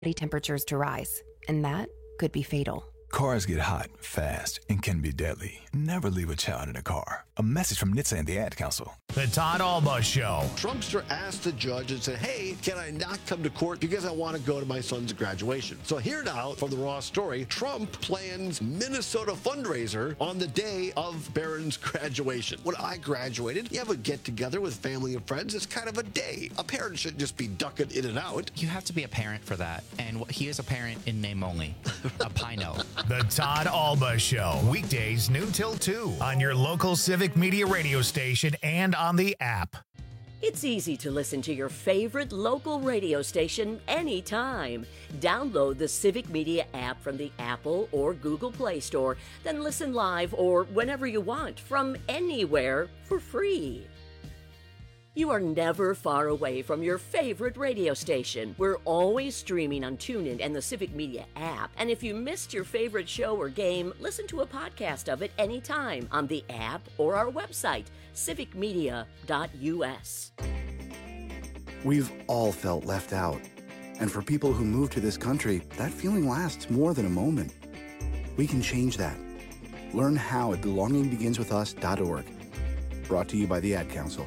temperatures to rise, and that could be fatal. Cars get hot, fast, and can be deadly. Never leave a child in a car. A message from NHTSA and the Ad Council. The Todd Alba Show. Trumpster asked the judge and said, hey, can I not come to court because I want to go to my son's graduation? So here now from the Raw story, Trump plans Minnesota fundraiser on the day of Barron's graduation. When I graduated, you have a get-together with family and friends. It's kind of a day. A parent shouldn't just be ducking in and out. You have to be a parent for that. And he is a parent in name only. A Pino. The Todd Alba Show. Weekdays noon till 2 on your local Civic Media radio station and on the app. It's easy to listen to your favorite local radio station anytime. Download the Civic Media app from the Apple or Google Play Store, then listen live or whenever you want from anywhere for free. You are never far away from your favorite radio station. We're always streaming on TuneIn and the Civic Media app. And if you missed your favorite show or game, listen to a podcast of it anytime on the app or our website, civicmedia.us. We've all felt left out. And for people who move to this country, that feeling lasts more than a moment. We can change that. Learn how at belongingbeginswithus.org. Brought to you by the Ad Council.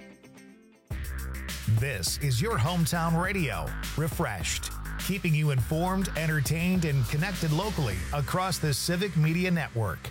This is your hometown radio, Refreshed, keeping you informed, entertained, and connected locally across the Civic Media Network.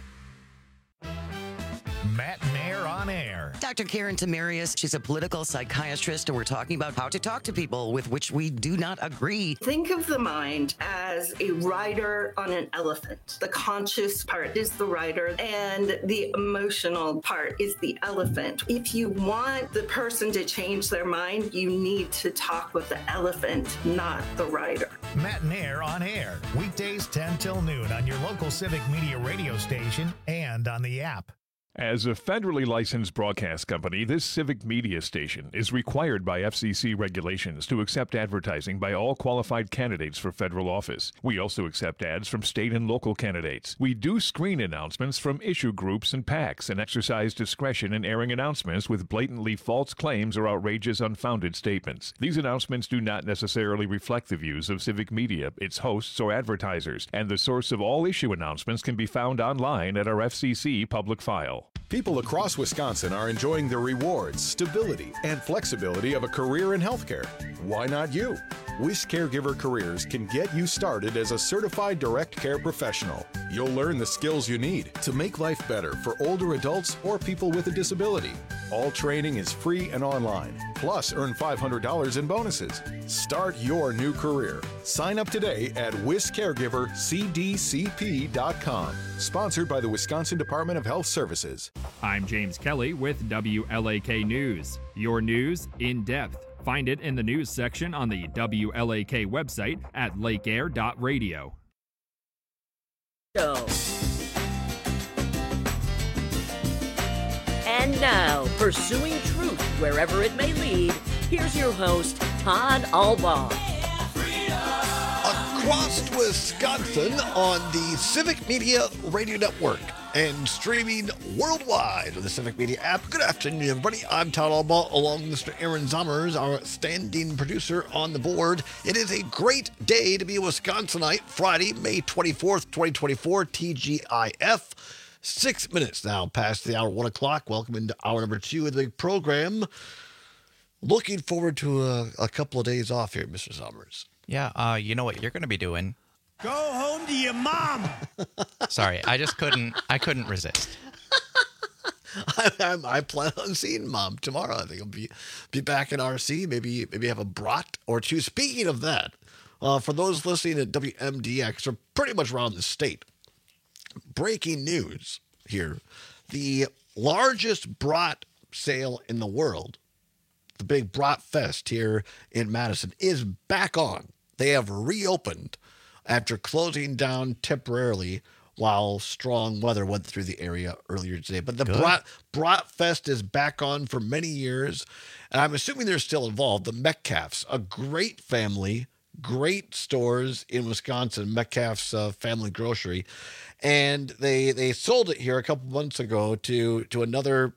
Matt Nair on air. Dr. Karen Tamarius, she's a political psychiatrist, and we're talking about how to talk to people with which we do not agree. Think of the mind as a rider on an elephant. The conscious part is the rider, and the emotional part is the elephant. If you want the person to change their mind, you need to talk with the elephant, not the rider. Matt Nair on air, weekdays 10 till noon on your local Civic Media radio station and on the app. As a federally licensed broadcast company, this Civic Media station is required by FCC regulations to accept advertising by all qualified candidates for federal office. We also accept ads from state and local candidates. We do screen announcements from issue groups and PACs and exercise discretion in airing announcements with blatantly false claims or outrageous, unfounded statements. These announcements do not necessarily reflect the views of Civic Media, its hosts, or advertisers, and the source of all issue announcements can be found online at our FCC public file. People across Wisconsin are enjoying the rewards, stability, and flexibility of a career in healthcare. Why not you? WIS Caregiver Careers can get you started as a certified direct care professional. You'll learn the skills you need to make life better for older adults or people with a disability. All training is free and online. Plus, earn $500 in bonuses. Start your new career. Sign up today at wiscaregivercdcp.com. Sponsored by the Wisconsin Department of Health Services. I'm James Kelly with WLAK News. Your news in depth. Find it in the news section on the WLAK website at lakeair.radio. And now, pursuing truth wherever it may lead, here's your host, Todd Alba. Across Wisconsin on the Civic Media Radio Network and streaming worldwide on the Civic Media app. Good afternoon, everybody. I'm Todd Alba, along with Mr. Aaron Zommers, our standing producer on the board. It is a great day to be a Wisconsinite. Friday, May 24th, 2024, TGIF. 6 minutes now past the hour, 1 o'clock. Welcome into hour number 2 of the program. Looking forward to a couple of days off here, Mr. Zommers. Yeah, you know what you're going to be doing? Go home to your mom. Sorry, I couldn't resist. I plan on seeing Mom tomorrow. I think I'll be back in RC. Maybe have a brat or two. Speaking of that, for those listening at WMDX or pretty much around the state, breaking news here: the largest brat sale in the world, the big Brat Fest here in Madison, is back on. They have reopened after closing down temporarily while strong weather went through the area earlier today. But the Brat Fest is back on for many years, and I'm assuming they're still involved. The Metcalfs, a great family, great stores in Wisconsin, Metcalf's Family Grocery, and they sold it here a couple months ago to another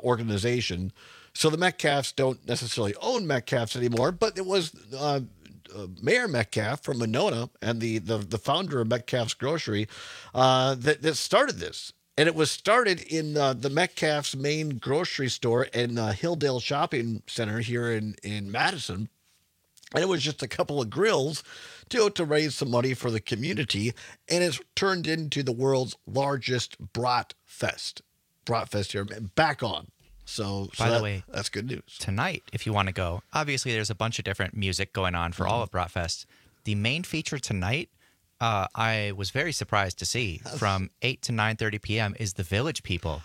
organization. So the Metcalfs don't necessarily own Metcalfs anymore, but it was Mayor Metcalf from Monona and the founder of Metcalf's Grocery that started this. And it was started in the Metcalf's main grocery store in Hilldale Shopping Center here in Madison. And it was just a couple of grills to raise some money for the community. And it's turned into the world's largest brat fest. Brat fest here, back on. So By the way, that's good news. Tonight, if you want to go, obviously there's a bunch of different music going on for all of Bratfest. The main feature tonight, I was very surprised to see, from 8 to 9:30 p.m. is the Village People.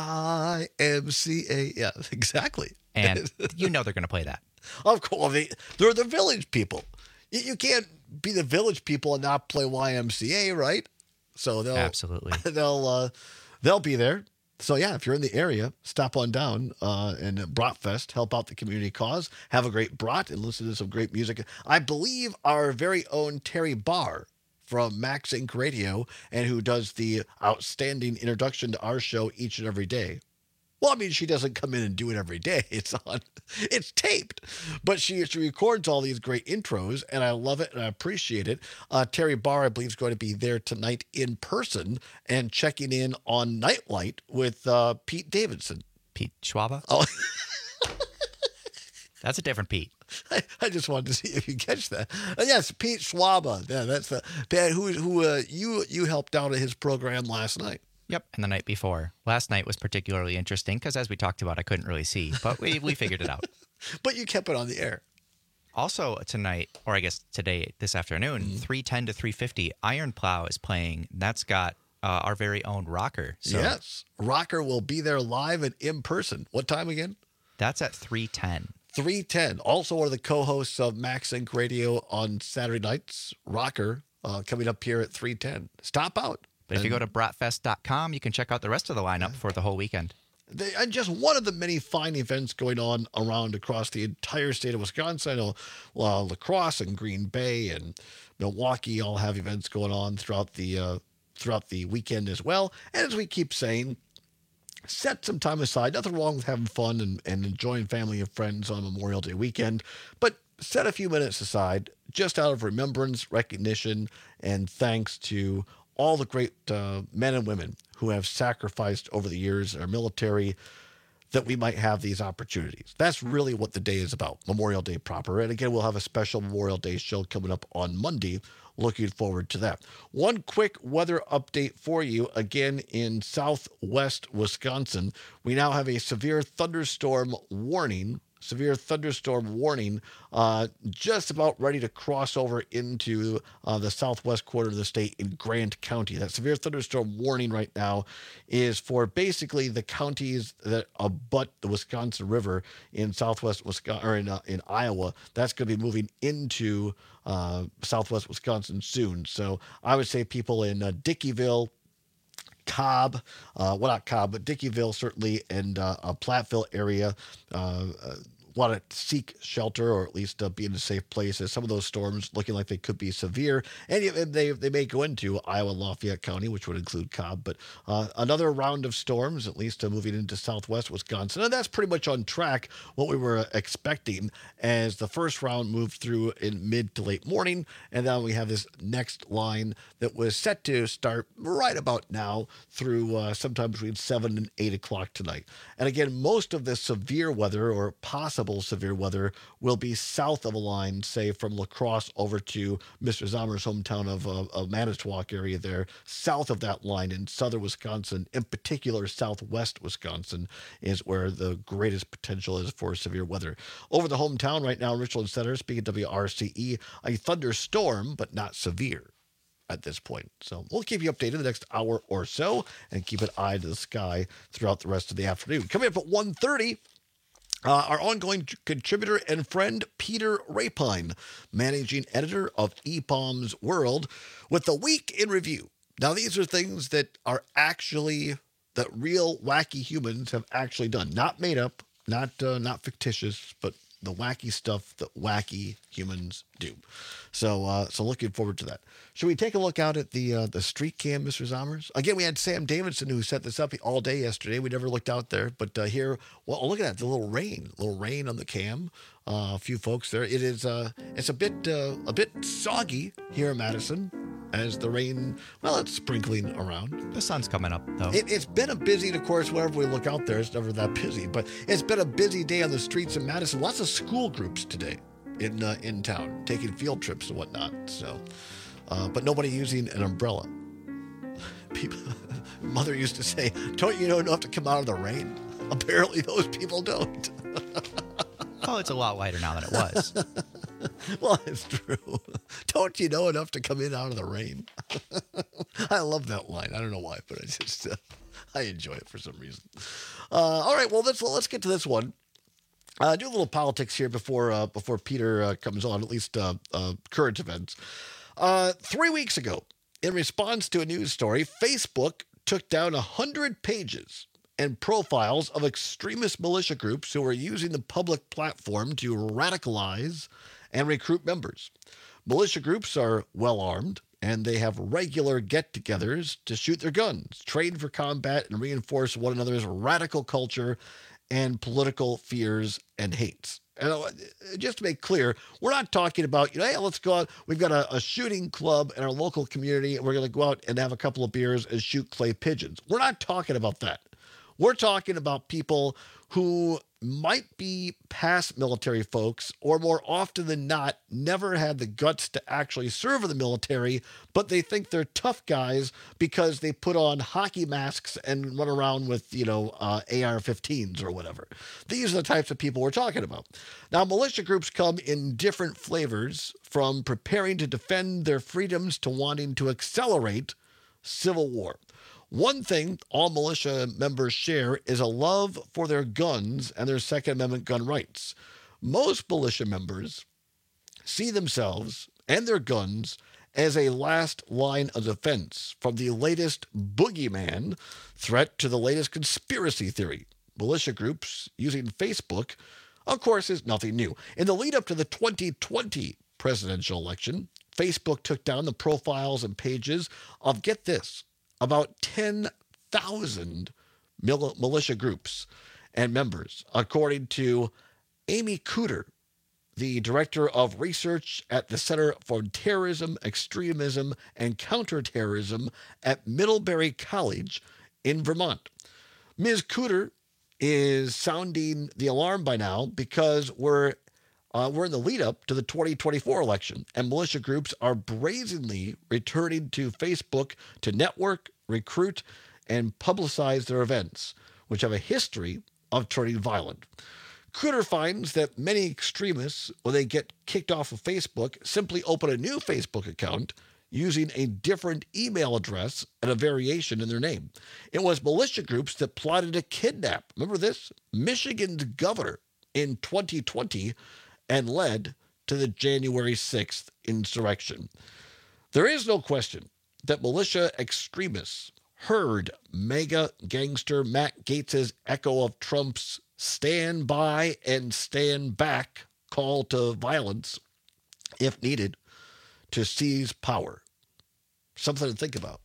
YMCA. Yeah, exactly. And you know they're going to play that. Of course, they're the Village People. You can't be the Village People and not play YMCA, right? So Absolutely. They'll be there. So yeah, if you're in the area, stop on down and Bratfest, help out the community cause, have a great brat, and listen to some great music. I believe our very own Terry Barr from Max Inc. Radio, and who does the outstanding introduction to our show each and every day. Well, I mean, she doesn't come in and do it every day. It's taped, but she records all these great intros, and I love it and I appreciate it. Terry Barr, I believe, is going to be there tonight in person and checking in on Nightlight with Pete Davidson. Pete Schwaba? Oh, that's a different Pete. I just wanted to see if you catch that. Yes, Pete Schwaba. Yeah, that's the man who you helped out at his program last night. Yep, and the night before. Last night was particularly interesting because, as we talked about, I couldn't really see, but we figured it out. But you kept it on the air. Also tonight, or I guess today, this afternoon, 3:10 to 3:50, Iron Plow is playing. That's got our very own Rocker. So yes, Rocker will be there live and in person. What time again? That's at 3:10. 3:10. Also one of the co-hosts of Max Inc. Radio on Saturday nights, Rocker, coming up here at 3:10. Stop out. But if you go to bratfest.com, you can check out the rest of the lineup for the whole weekend. And just one of the many fine events going on around across the entire state of Wisconsin. I know La Crosse and Green Bay and Milwaukee all have events going on throughout the weekend as well. And as we keep saying, set some time aside. Nothing wrong with having fun and enjoying family and friends on Memorial Day weekend. But set a few minutes aside just out of remembrance, recognition, and thanks to all the great men and women who have sacrificed over the years in our military, that we might have these opportunities. That's really what the day is about, Memorial Day proper. And again, we'll have a special Memorial Day show coming up on Monday. Looking forward to that. One quick weather update for you. Again, in southwest Wisconsin, we now have a severe thunderstorm warning. Just about ready to cross over into the southwest quarter of the state in Grant County. That severe thunderstorm warning right now is for basically the counties that abut the Wisconsin River in southwest Wisconsin, or in Iowa. That's going to be moving into southwest Wisconsin soon. So I would say people in Dickeyville, Cobb, not Cobb, but Dickeyville certainly, and Platteville area want to seek shelter, or at least be in a safe place, as some of those storms looking like they could be severe, and they may go into Iowa, Lafayette County, which would include Cobb. But another round of storms, at least moving into southwest Wisconsin, and that's pretty much on track what we were expecting, as the first round moved through in mid to late morning, and now we have this next line that was set to start right about now through sometime between 7 and 8 o'clock tonight. And again, most of this severe weather, or possible severe weather, will be south of a line, say from La Crosse over to Mr. Zommer's hometown of Manitowoc area there. South of that line in southern Wisconsin, in particular southwest Wisconsin, is where the greatest potential is for severe weather. Over the hometown right now, Richland Center, speaking WRCE, a thunderstorm, but not severe at this point. So we'll keep you updated the next hour or so, and keep an eye to the sky throughout the rest of the afternoon. Coming up at 1:30, our ongoing contributor and friend, Peter Rapine, managing editor of EPOM's World, with the week in review. Now, these are things that are actually, that real wacky humans have actually done. Not made up, not fictitious, but the wacky stuff that wacky humans do. So looking forward to that. Should we take a look out at the street cam, Mr. Zommers? Again, we had Sam Davidson who set this up all day yesterday. We never looked out there, but here, well, look at that, the little rain on the cam. A few folks there. It is it's a bit soggy here in Madison as the rain, well, it's sprinkling around. The sun's coming up, though. It's been a busy, of course, whenever we look out there, it's never that busy, but it's been a busy day on the streets in Madison. Lots of school groups today in town, taking field trips and whatnot. So, but nobody using an umbrella. People, Mother used to say, don't you know enough to come out of the rain? Apparently those people don't. Oh, it's a lot lighter now than it was. Well, it's true. Don't you know enough to come in out of the rain? I love that line. I don't know why, but I just I enjoy it for some reason. All right, well, let's get to this one. Do a little politics here before Peter comes on, at least current events. 3 weeks ago, in response to a news story, Facebook took down 100 pages and profiles of extremist militia groups who are using the public platform to radicalize and recruit members. Militia groups are well armed, and they have regular get-togethers to shoot their guns, train for combat, and reinforce one another's radical culture and political fears and hates. And just to make clear, we're not talking about, hey, let's go out. We've got a shooting club in our local community, and we're going to go out and have a couple of beers and shoot clay pigeons. We're not talking about that. We're talking about people who might be past military folks, or more often than not, never had the guts to actually serve in the military, but they think they're tough guys because they put on hockey masks and run around with, AR-15s or whatever. These are the types of people we're talking about. Now, militia groups come in different flavors, from preparing to defend their freedoms to wanting to accelerate civil war. One thing all militia members share is a love for their guns and their Second Amendment gun rights. Most militia members see themselves and their guns as a last line of defense, from the latest boogeyman threat to the latest conspiracy theory. Militia groups using Facebook, of course, is nothing new. In the lead up to the 2020 presidential election, Facebook took down the profiles and pages of, get this, about 10,000 militia groups and members, according to Amy Cooter, the director of research at the Center for Terrorism, Extremism, and Counterterrorism at Middlebury College in Vermont. Ms. Cooter is sounding the alarm by now because we're in the lead up to the 2024 election, and militia groups are brazenly returning to Facebook to network, recruit, and publicize their events, which have a history of turning violent. Cooter finds that many extremists, when they get kicked off of Facebook, simply open a new Facebook account using a different email address and a variation in their name. It was militia groups that plotted to kidnap, remember this, Michigan's governor in 2020, and led to the January 6th insurrection. There is no question that militia extremists heard MAGA gangster Matt Gaetz's echo of Trump's stand by and stand back call to violence, if needed, to seize power. Something to think about.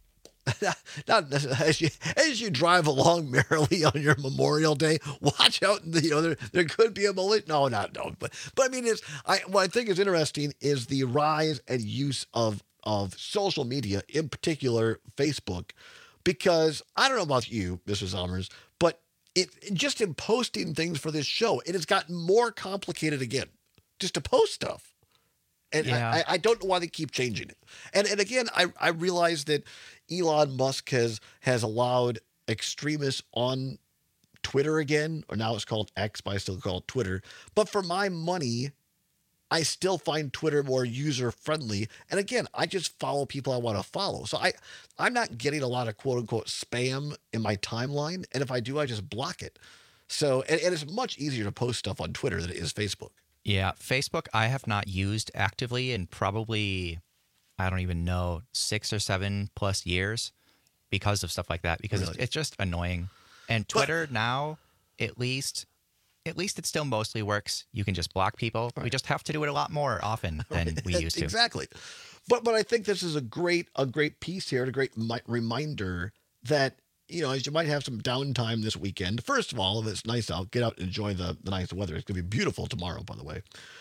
Not as you drive along merrily on your Memorial Day, watch out. There could be a militia. No. But I mean, what I think is interesting is the rise and use of social media, in particular Facebook, because I don't know about you, Mr. Zommers, but it just in posting things for this show, it has gotten more complicated again, just to post stuff. And yeah. I don't know why they keep changing it. And again, I realize that Elon Musk has allowed extremists on Twitter again, or now it's called X, but I still call it Twitter. But for my money, I still find Twitter more user-friendly. And again, I just follow people I want to follow. So I'm not getting a lot of quote-unquote spam in my timeline. And if I do, I just block it. So, and it's much easier to post stuff on Twitter than it is Facebook. Yeah, Facebook I have not used actively in probably, I don't even know, 6 or 7 plus years because of stuff like that, because really? It's just annoying. And Twitter now, at least, at least it still mostly works. You can just block people. Right. We just have to do it a lot more often than we used to. Exactly. But I think this is a great piece here, a great reminder that, as you might have some downtime this weekend. First of all, if it's nice out, get out and enjoy the nice weather. It's going to be beautiful tomorrow, by the way.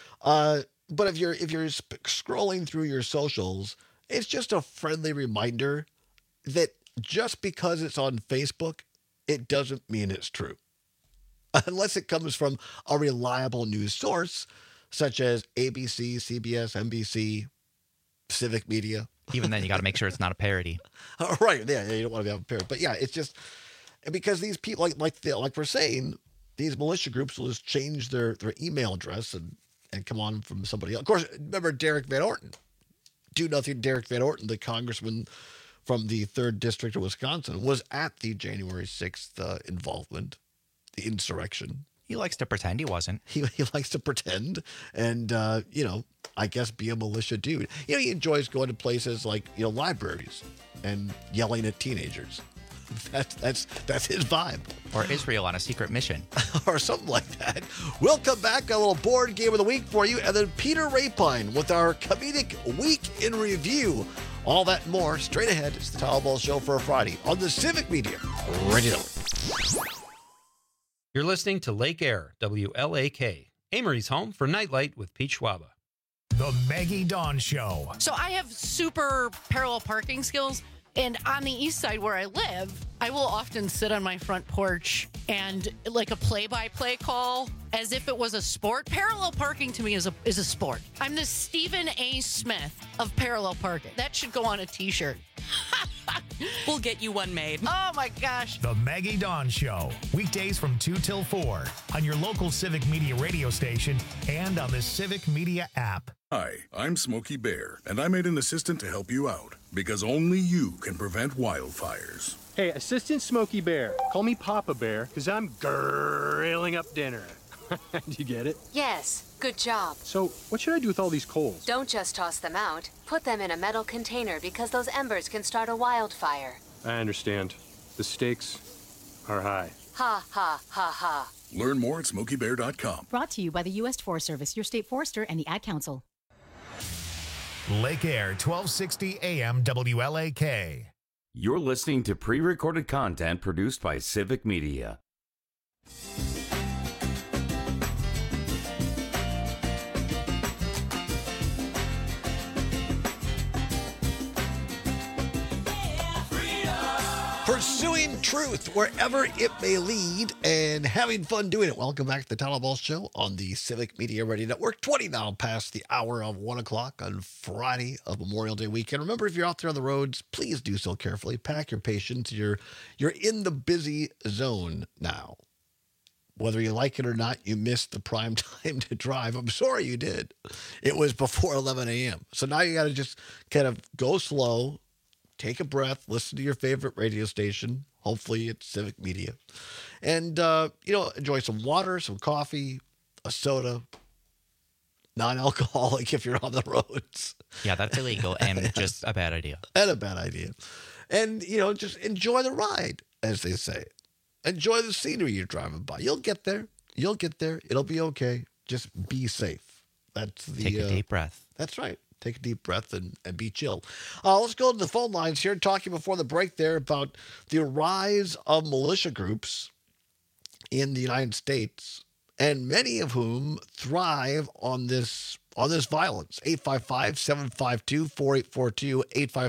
But if you're scrolling through your socials, it's just a friendly reminder that just because it's on Facebook, it doesn't mean it's true. Unless it comes from a reliable news source, such as ABC, CBS, NBC, Civic Media. Even then, you got to make sure it's not a parody. Right. Yeah, you don't want to have a parody. But yeah, it's just because these people, like we're saying, these militia groups will just change their email address and come on from somebody else. Of course, remember Derek Van Orton. Do nothing. Derek Van Orton, the congressman from the 3rd District of Wisconsin, was at the January 6th involvement, the insurrection. He likes to pretend he wasn't. He likes to pretend and, I guess be a militia dude. He enjoys going to places like, libraries and yelling at teenagers. That's his vibe. Or Israel on a secret mission. Or something like that. We'll come back, a little board game of the week for you, and then Peter Rapine with our comedic week in review. All that and more straight ahead. It's the Tyler Ball Show for a Friday on the Civic Media Radio Network. You're listening to Lake Air, WLAK, Amory's home for Nightlight with Pete Schwaba. The Maggie Dawn Show. So I have super parallel parking skills. And on the east side where I live, I will often sit on my front porch and like a play-by-play call as if it was a sport. Parallel parking to me is a sport. I'm the Stephen A. Smith of parallel parking. That should go on a T-shirt. We'll get you one made. Oh, my gosh. The Maggie Dawn Show. Weekdays from 2 till 4 on your local Civic Media radio station and on the Civic Media app. Hi, I'm Smokey Bear, and I made an assistant to help you out because only you can prevent wildfires. Hey, Assistant Smokey Bear. Call me Papa Bear because I'm grilling up dinner. Do you get it? Yes, good job. So, what should I do with all these coals? Don't just toss them out. Put them in a metal container because those embers can start a wildfire. I understand. The stakes are high. Ha, ha, ha, ha. Learn more at SmokeyBear.com. Brought to you by the U.S. Forest Service, your state forester, and the Ad Council. Lake Air, 1260 AM WLAK. You're listening to pre-recorded content produced by Civic Media. Pursuing truth wherever it may lead and having fun doing it. Welcome back to the Tyler Ball Show on the Civic Media Radio Network. 20 now past the hour of 1 o'clock on Friday of Memorial Day weekend. Remember, if you're out there on the roads, please do so carefully. Pack your patience. You're in the busy zone now. Whether you like it or not, you missed the prime time to drive. I'm sorry you did. It was before 11 a.m. So now you got to just kind of go slow. Take a breath, listen to your favorite radio station. Hopefully it's Civic Media. And, enjoy some water, some coffee, a soda, non-alcoholic if you're on the roads. Yeah, that's illegal and just a bad idea. And a bad idea. And, just enjoy the ride, as they say. Enjoy the scenery you're driving by. You'll get there. It'll be okay. Just be safe. Take a deep breath. That's right. Take a deep breath and be chill. Let's go to the phone lines here, talking before the break there about the rise of militia groups in the United States, and many of whom thrive on this violence. 855-752-4842,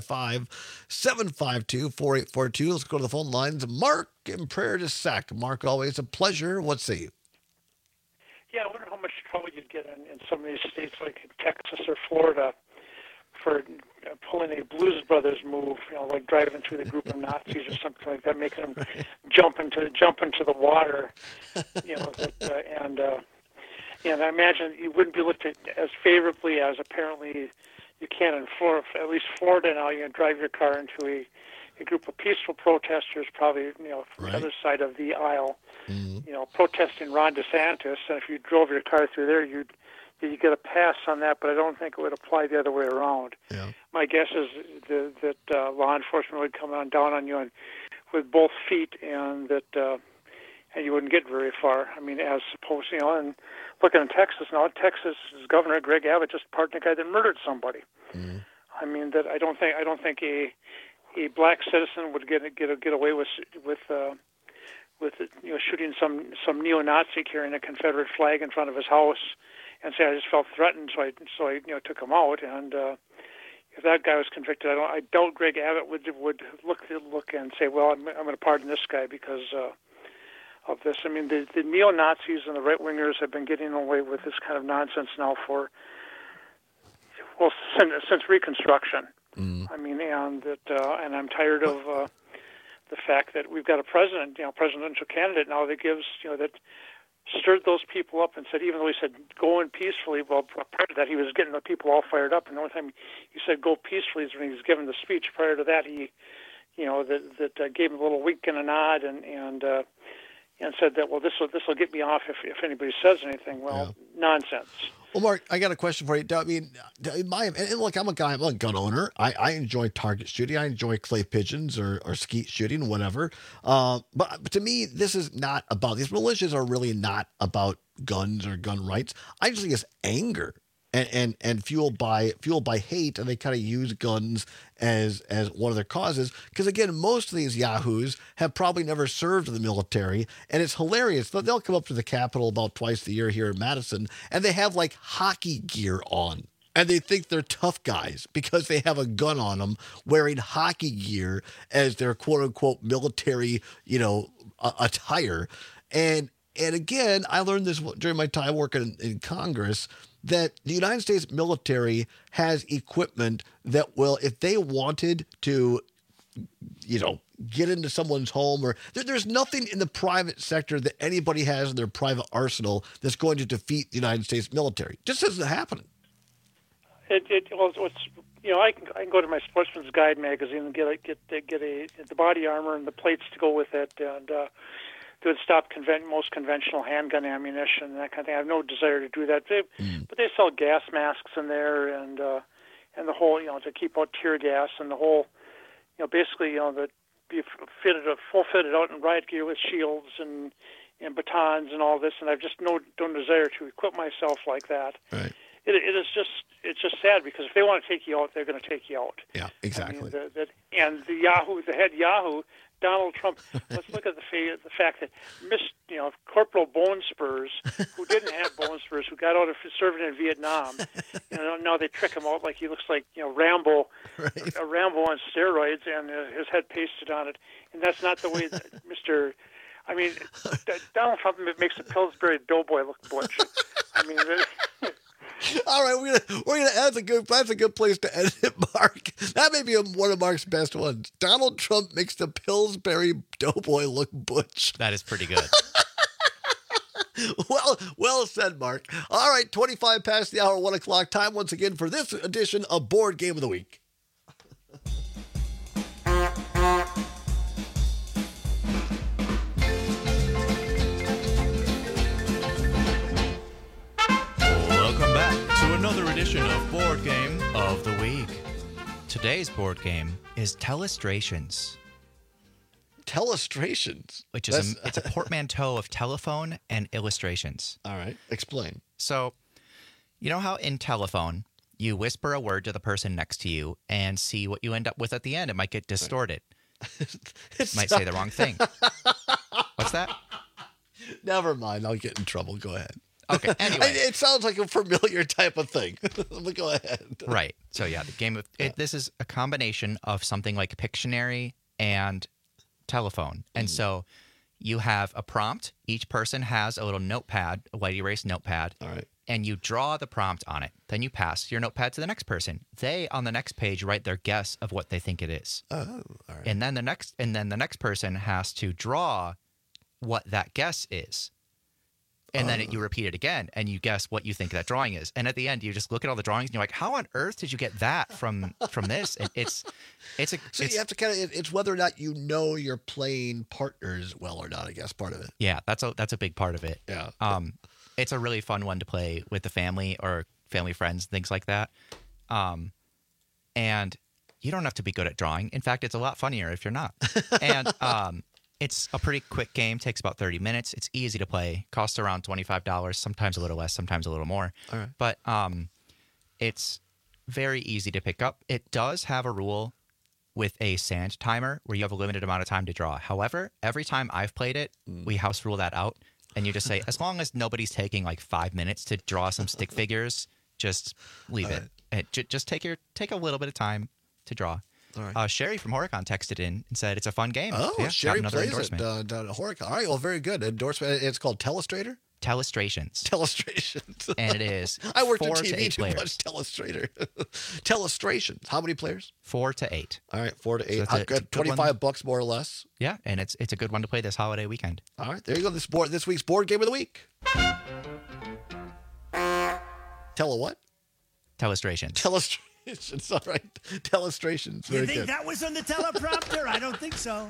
855-752-4842. Let's go to the phone lines. Mark in Prairie du Sac. Mark, always a pleasure. What say you? Yeah, I wonder how much trouble you'd get in some of these states like Texas or Florida for pulling a Blues Brothers move, like driving through the group of Nazis or something like that, making them jump into the water, and I imagine you wouldn't be looked at as favorably as apparently you can in Florida. At least Florida now, you can drive your car into a group of peaceful protesters, probably from the other side of the aisle, protesting Ron DeSantis, and if you drove your car through there, you get a pass on that, but I don't think it would apply the other way around. Yeah. My guess is that law enforcement would come down on you with both feet, and that and you wouldn't get very far. I mean, as opposed, and looking in Texas now, Texas Governor Greg Abbott just pardoned a guy that murdered somebody. Mm-hmm. I mean, that I don't think a black citizen would get away with shooting some neo-Nazi carrying a Confederate flag in front of his house, and say I just felt threatened, so I took him out. And if that guy was convicted, I doubt Greg Abbott would look and say, well, I'm going to pardon this guy because of this. I mean, the neo-Nazis and the right-wingers have been getting away with this kind of nonsense now since Reconstruction. Mm. I mean, and I'm tired of the fact that we've got a presidential candidate now that gives, that stirred those people up and said, even though he said go in peacefully, well, prior to that he was getting the people all fired up, and the only time he said go peacefully is when he was giving the speech. Prior to that, he, that gave him a little wink and a nod and said that, well, this will get me off if anybody says anything. Well, nonsense. Well, Mark, I got a question for you. I mean, and look, I'm a gun owner. I enjoy target shooting. I enjoy clay pigeons or skeet shooting, whatever. But to me, this is not about, these militias are really not about guns or gun rights. I just think it's anger and fueled by hate, and they kind of use guns as one of their causes. Because again, most of these yahoos have probably never served in the military, and it's hilarious. They'll come up to the Capitol about twice a year here in Madison, and they have like hockey gear on. And they think they're tough guys because they have a gun on them, wearing hockey gear as their quote unquote military, attire. And again, I learned this during my time working in Congress, that the United States military has equipment that will, if they wanted to, get into someone's home, or there's nothing in the private sector that anybody has in their private arsenal that's going to defeat the United States military. Just isn't happening. I can go to my Sportsman's Guide magazine and get the body armor and the plates to go with it, and it would stop most conventional handgun ammunition and that kind of thing. I have no desire to do that. But they sell gas masks in there, and the whole, to keep out tear gas, and the whole, basically, that be full fitted out in riot gear with shields and batons and all this. And I've just no desire to equip myself like that. Right. It's just sad, because if they want to take you out, they're going to take you out. Yeah, exactly. I mean, the head Yahoo, Donald Trump. Let's look at the fact that Corporal Bone Spurs, who didn't have bone spurs, who got out of serving in Vietnam, now they trick him out like he looks like Rambo, right. A Rambo on steroids, and his head pasted on it. And that's not the way that Donald Trump makes the Pillsbury Doughboy look butch. I mean. All right, we're gonna. That's a good place to end it, Mark. That may be one of Mark's best ones. Donald Trump makes the Pillsbury Doughboy look butch. That is pretty good. Well said, Mark. All right, 25 past the hour, 1 o'clock time once again for this edition of Board Game of the Week. Another edition of Board Game of the Week. Today's board game is Telestrations. Telestrations? Which is it's a portmanteau of telephone and illustrations. All right, explain. So, you know how in telephone, you whisper a word to the person next to you and see what you end up with at the end. It might get distorted. Might say the wrong thing. What's that? Never mind, I'll get in trouble. Go ahead. Okay, anyway. It sounds like a familiar type of thing. But go ahead. Right. So, yeah, the game of this is a combination of something like Pictionary and telephone. And so you have a prompt. Each person has a little notepad, a white erase notepad. All right. And you draw the prompt on it. Then you pass your notepad to the next person. They, on the next page, write their guess of what they think it is. Oh, all right. And then the next person has to draw what that guess is. And then you repeat it again, and you guess what you think that drawing is. And at the end, you just look at all the drawings, and you're like, "How on earth did you get that from this?" And you have to kind of. It's whether or not you know your playing partners well or not. I guess part of it. Yeah, that's a big part of it. Yeah. It's a really fun one to play with the family or family friends, things like that. And you don't have to be good at drawing. In fact, it's a lot funnier if you're not. And It's a pretty quick game. Takes about 30 minutes. It's easy to play. Costs around $25. Sometimes a little less. Sometimes a little more. All right. But it's very easy to pick up. It does have a rule with a sand timer where you have a limited amount of time to draw. However, every time I've played it, we house rule that out. And you just say, as long as nobody's taking like 5 minutes to draw some stick figures, just leave it. Just take a little bit of time to draw. All right. Sherry from Horicon texted in and said it's a fun game. Oh, yeah, Sherry another plays endorsement. it down at Horicon. All right, well, very good. Endorsement. It's called Telestrator? Telestrations. Telestrations. And it is I worked in 4 to TV 8 too players. much. Telestrator. Telestrations. How many players? 4 to 8. All right, 4 to 8. it's a good $25 more or less. Yeah, and it's a good one to play this holiday weekend. All right, there you go. This week's board game of the week. Tele what? Telestrations. Telestrations. All right. Telestrations. You Very think good. that was on the teleprompter? I don't think so.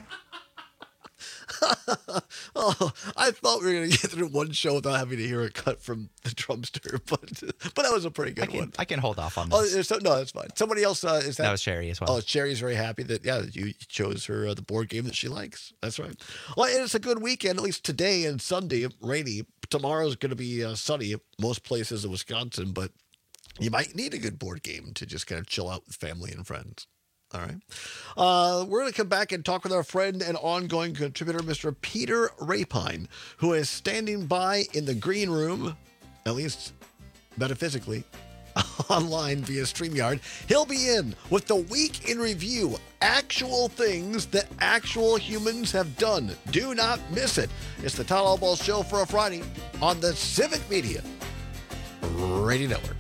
Oh, I thought we were going to get through one show without having to hear a cut from the drumster, but that was a pretty good one. I can hold off on Oh, this. no, that's fine. Somebody else is that? That was Sherry as well. Oh, Sherry's very happy that you chose her the board game that she likes. That's right. Well, and it's a good weekend, at least today and Sunday. Rainy. Tomorrow's going to be sunny most places in Wisconsin, but you might need a good board game to just kind of chill out with family and friends. All right. We're going to come back and talk with our friend and ongoing contributor, Mr. Peter Rapine, who is standing by in the green room, at least metaphysically, online via StreamYard. He'll be in with the week in review, actual things that actual humans have done. Do not miss it. It's the Todd Allball Show for a Friday on the Civic Media Radio Network.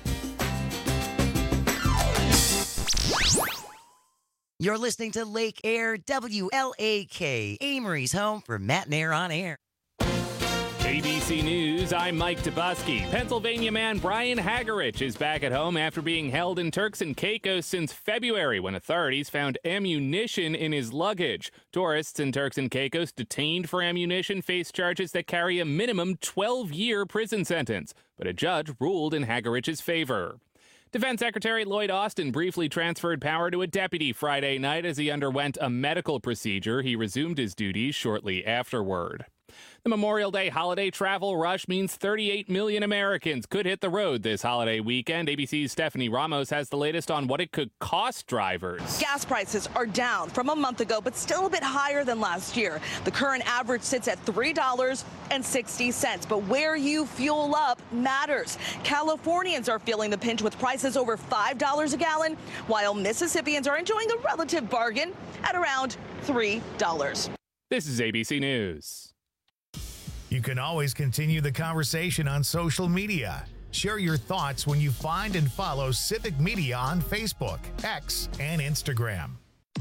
You're listening to Lake Air WLAK, Amory's home for Matt and Air on Air. ABC News, I'm Mike Tobuski. Pennsylvania man Brian Hagerich is back at home after being held in Turks and Caicos since February when authorities found ammunition in his luggage. Tourists in Turks and Caicos detained for ammunition face charges that carry a minimum 12-year prison sentence, but a judge ruled in Hagerich's favor. Defense Secretary Lloyd Austin briefly transferred power to a deputy Friday night as he underwent a medical procedure. He resumed his duties shortly afterward. The Memorial Day holiday travel rush means 38 million Americans could hit the road this holiday weekend. ABC's Stephanie Ramos has the latest on what it could cost drivers. Gas prices are down from a month ago, but still a bit higher than last year. The current average sits at $3.60. But where you fuel up matters. Californians are feeling the pinch with prices over $5 a gallon, while Mississippians are enjoying a relative bargain at around $3. This is ABC News. You can always continue the conversation on social media. Share your thoughts when you find and follow Civic Media on Facebook, X, and Instagram.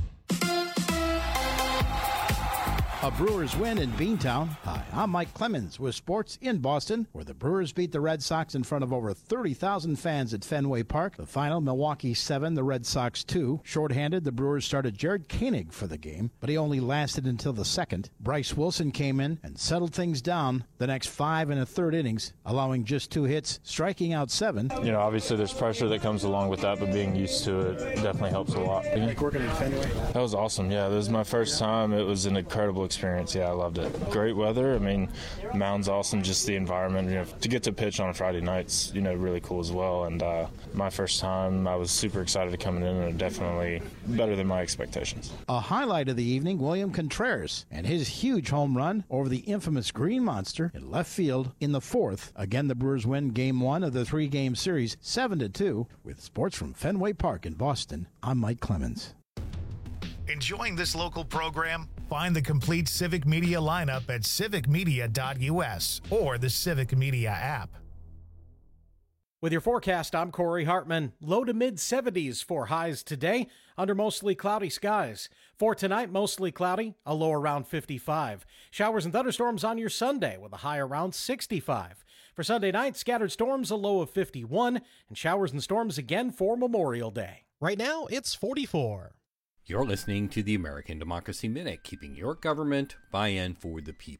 A Brewers win in Beantown. Hi, I'm Mike Clemens with sports in Boston, where the Brewers beat the Red Sox in front of over 30,000 fans at Fenway Park. The final, Milwaukee 7, the Red Sox 2. Shorthanded, the Brewers started Jared Koenig for the game, but he only lasted until the second. Bryce Wilson came in and settled things down the next 5 1/3 innings, allowing just 2 hits, striking out 7. You know, obviously there's pressure that comes along with that, but being used to it definitely helps a lot. Like working at Fenway? That was awesome. Yeah, this was my first time. It was an incredible experience. Yeah, I loved it. Great weather. I mean, mound's awesome. Just the environment. You know, to get to pitch on a Friday night's, really cool as well. And my first time, I was super excited to come in, and definitely better than my expectations. A highlight of the evening, William Contreras and his huge home run over the infamous Green Monster in left field in the 4th. Again, the Brewers win Game 1 of the 3-game series 7-2. With sports from Fenway Park in Boston, I'm Mike Clemens. Enjoying this local program? Find the complete Civic Media lineup at civicmedia.us or the Civic Media app. With your forecast, I'm Corey Hartman. Low to mid-70s for highs today under mostly cloudy skies. For tonight, mostly cloudy, a low around 55. Showers and thunderstorms on your Sunday with a high around 65. For Sunday night, scattered storms, a low of 51, and showers and storms again for Memorial Day. Right now, it's 44. You're listening to the American Democracy Minute, keeping your government by and for the people.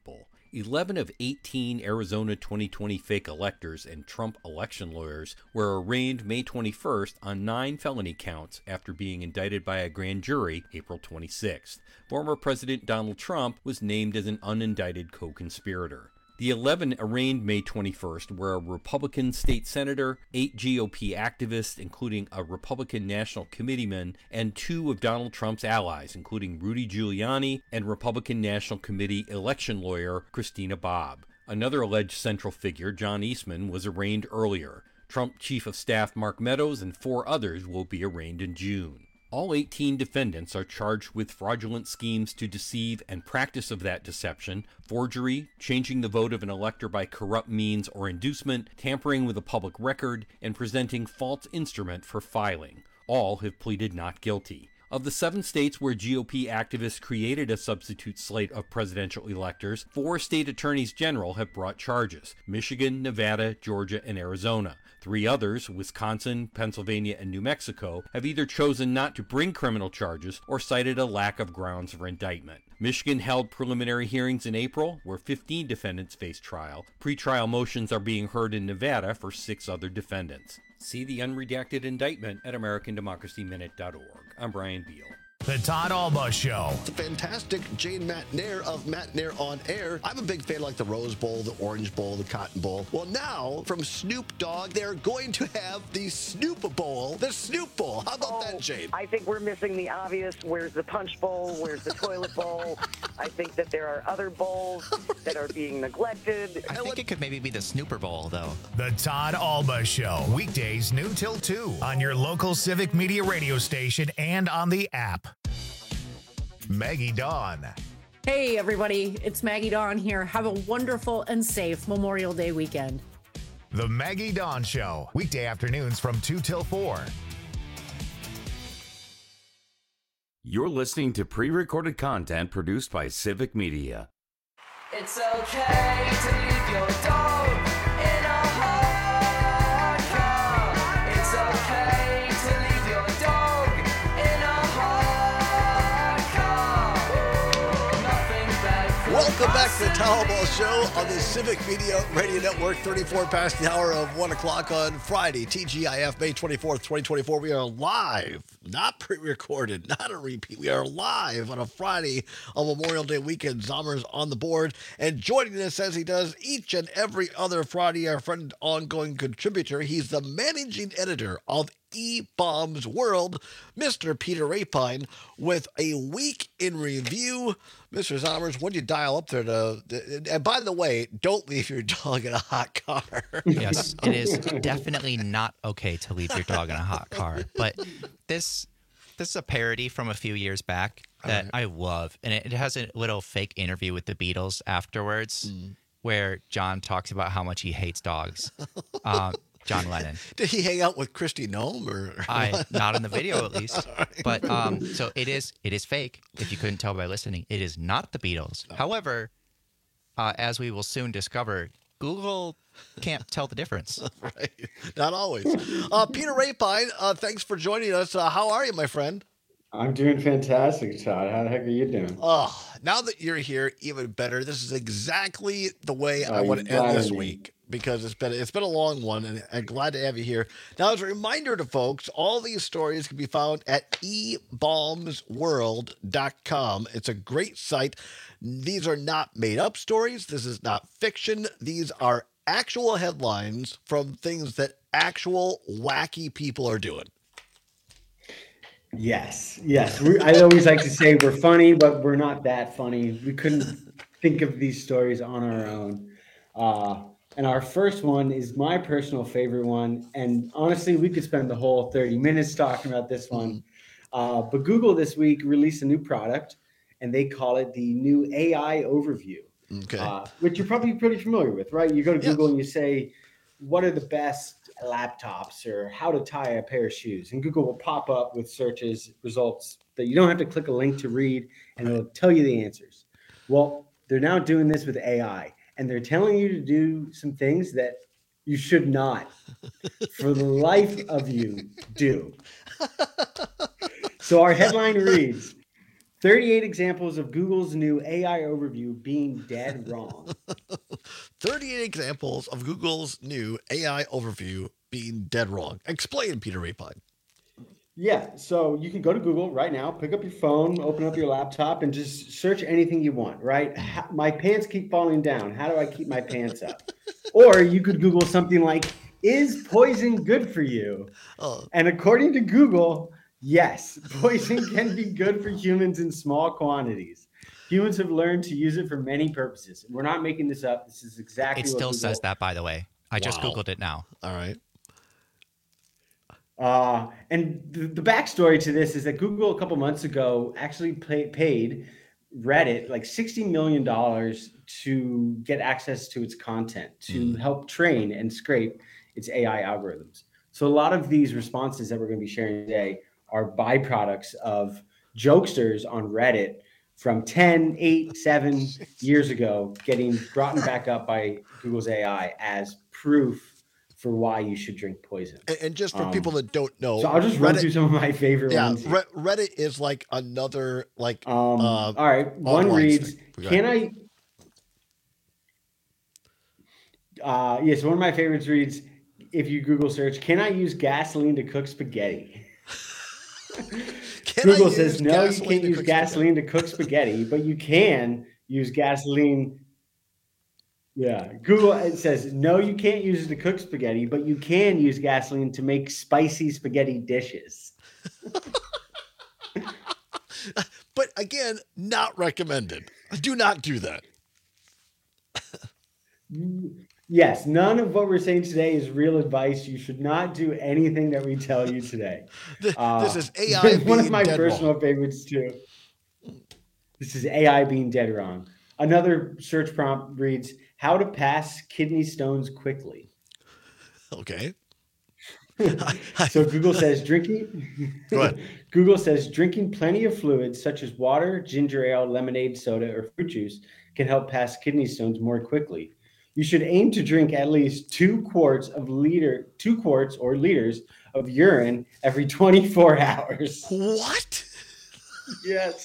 11 of 18 Arizona 2020 fake electors and Trump election lawyers were arraigned May 21st on 9 felony counts after being indicted by a grand jury April 26th. Former President Donald Trump was named as an unindicted co-conspirator. The 11 arraigned May 21st were a Republican state senator, 8 GOP activists, including a Republican National Committeeman, and 2 of Donald Trump's allies, including Rudy Giuliani and Republican National Committee election lawyer Christina Bobb. Another alleged central figure, John Eastman, was arraigned earlier. Trump Chief of Staff Mark Meadows and 4 others will be arraigned in June. All 18 defendants are charged with fraudulent schemes to deceive and practice of that deception, forgery, changing the vote of an elector by corrupt means or inducement, tampering with a public record, and presenting false instrument for filing. All have pleaded not guilty. Of the 7 states where GOP activists created a substitute slate of presidential electors, 4 state attorneys general have brought charges: Michigan, Nevada, Georgia, and Arizona. 3 others, Wisconsin, Pennsylvania, and New Mexico, have either chosen not to bring criminal charges or cited a lack of grounds for indictment. Michigan held preliminary hearings in April, where 15 defendants face trial. Pretrial motions are being heard in Nevada for 6 other defendants. See the unredacted indictment at AmericanDemocracyMinute.org. I'm Brian Beal. The Todd Alba Show. It's a fantastic Jane Matnair of Matnair on Air. I'm a big fan like the Rose Bowl, the Orange Bowl, the Cotton Bowl. Well, now, from Snoop Dogg, they're going to have the Snoop Bowl, the Snoop Bowl. How about that, Jane? I think we're missing the obvious. Where's the Punch Bowl? Where's the Toilet Bowl? I think that there are other bowls that are being neglected. I think it could maybe be the Snooper Bowl, though. The Todd Alba Show. Weekdays noon till 2 on your local Civic Media radio station and on the app. Maggie Dawn. Hey, everybody. It's Maggie Dawn here. Have a wonderful and safe Memorial Day weekend. The Maggie Dawn Show. Weekday afternoons from 2 till 4. You're listening to pre-recorded content produced by Civic Media. It's okay to leave your dog in a hot car. It's okay to leave your dog in a hot car. Nothing bad for Welcome back to the Todd Alba Show on the Civic Media Radio Network, 34 past the hour of 1 o'clock on Friday, TGIF, May 24th, 2024. We are live, not pre-recorded, not a repeat. We are live on a Friday on Memorial Day weekend. Zommer's on the board, and joining us as he does each and every other Friday, our friend, ongoing contributor. He's the managing editor of E-Bombs World, Mr. Peter Rapine, with a week in review. Mr. Zommers, when you dial up there and by the way, don't leave your dog in a hot car. Yes, it is definitely not okay to leave your dog in a hot car. But this is a parody from a few years back that I love. And it has a little fake interview with the Beatles afterwards where John talks about how much he hates dogs. John Lennon. Did he hang out with Kristi Noem or? Not in the video, at least. But so it is fake. If you couldn't tell by listening, it is not the Beatles. However, as we will soon discover, Google can't tell the difference. Right, not always. Peter Rapine, thanks for joining us. How are you, my friend? I'm doing fantastic, Todd. How the heck are you doing? Oh, now that you're here, even better. This is exactly the way I want to end this week, because it's been a long one, and I'm glad to have you here. Now, as a reminder to folks, all these stories can be found at eBombsWorld.com. It's a great site. These are not made-up stories. This is not fiction. These are actual headlines from things that actual wacky people are doing. Yes. I always like to say we're funny, but we're not that funny. We couldn't think of these stories on our own. And our first one is my personal favorite one. And honestly, we could spend the whole 30 minutes talking about this one. But Google this week released a new product, and they call it the new AI Overview, which you're probably pretty familiar with, right? You go to Google and you say, what are the best laptops or how to tie a pair of shoes? And Google will pop up with results that you don't have to click a link to read, and it'll tell you the answers. Well, they're now doing this with AI, and they're telling you to do some things that you should not, for the life of you, do. So our headline reads, 38 examples of Google's new AI overview being dead wrong. 38 examples of Google's new AI overview being dead wrong. Explain, Peter Rapine. Yeah, so you can go to Google right now, pick up your phone, open up your laptop, and just search anything you want, right? My pants keep falling down. How do I keep my pants up? Or you could Google something like, is poison good for you? Oh. And according to Google, yes, poison can be good for humans in small quantities. Humans have learned to use it for many purposes. We're not making this up. This is exactly It what still Google says that, by the way. I just Wow. Googled it now. All right. And the backstory to this is that Google a couple months ago actually paid Reddit like $60 million to get access to its content, to help train and scrape its AI algorithms. So a lot of these responses that we're going to be sharing today are byproducts of jokesters on Reddit from 10, 8, 7 years ago getting brought back up by Google's AI as proof for why you should drink poison. And just for people that don't know, so I'll just run through some of my favorite ones. Yeah, Reddit is like another like. All right, one reads, "Can I?" Yes, one of my favorites reads, "If you Google search, can I use gasoline to cook spaghetti?" Google says, "No, you can't use gasoline to cook spaghetti, but you can use gasoline." Yeah, Google it says, no, you can't use it to cook spaghetti, but you can use gasoline to make spicy spaghetti dishes. But again, not recommended. Do not do that. Yes, none of what we're saying today is real advice. You should not do anything that we tell you today. This is AI one of being my dead personal wrong. favorites too. This is AI being dead wrong. Another search prompt reads, how to pass kidney stones quickly. Okay. So Google says drinking. Go ahead. Google says drinking plenty of fluids such as water, ginger ale, lemonade, soda, or fruit juice can help pass kidney stones more quickly. You should aim to drink at least 2 quarts or liters of urine every 24 hours. What? Yes.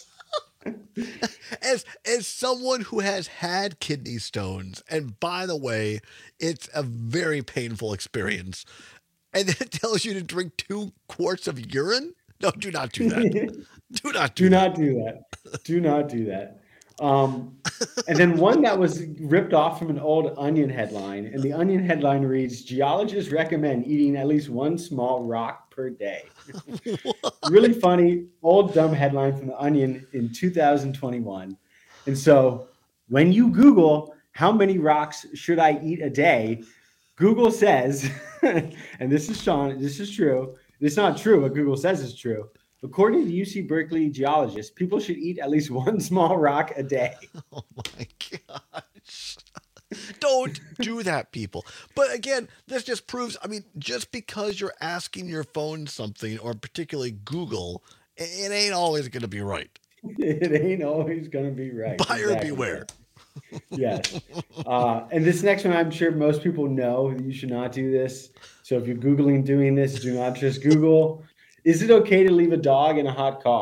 As someone who has had kidney stones, and by the way, it's a very painful experience, and it tells you to drink 2 quarts of urine? No, do not do that. Do not do that. Do not do that. And then one that was ripped off from an old Onion headline, and the Onion headline reads, geologists recommend eating at least 1 small rock per day. Really funny, old dumb headline from the Onion in 2021. And so when you Google how many rocks should I eat a day, Google says, and this is Sean, this is true. It's not true, but Google says it's true. According to UC Berkeley geologists, people should eat at least 1 small rock a day. Oh my gosh. Don't do that, people. But again, this just proves, I mean, just because you're asking your phone something, or particularly Google, it ain't always going to be right. It ain't always going to be right. Buyer beware. Yes. And this next one, I'm sure most people know that you should not do this. So if you're Googling doing this, do not just Google. Is it okay to leave a dog in a hot car? ?